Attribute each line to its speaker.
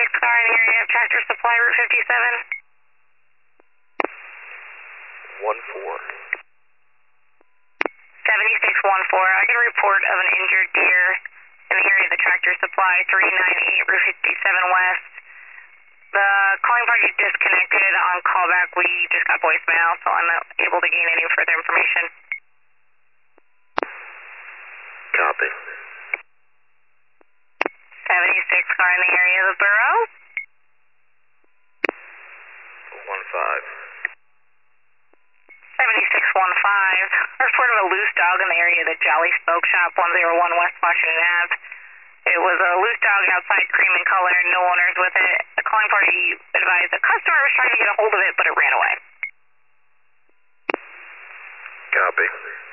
Speaker 1: car in the area of Tractor Supply, Route 57.
Speaker 2: 1-4.
Speaker 1: 7614, I get a report of an injured deer in the area of the Tractor Supply, 398 Route 57 West. The calling party disconnected on callback. We just got voicemail, so I'm not able to gain any further information.
Speaker 2: Copy.
Speaker 1: 76 car in the area of the borough.
Speaker 2: 1-5.
Speaker 1: 7615. Report of a loose dog in the area of the Jolly Smoke Shop, 101 West Washington Ave. It was a loose dog outside, cream in color, no owners with it. The calling party advised the customer was trying to get a hold of it, but it ran away.
Speaker 2: Copy.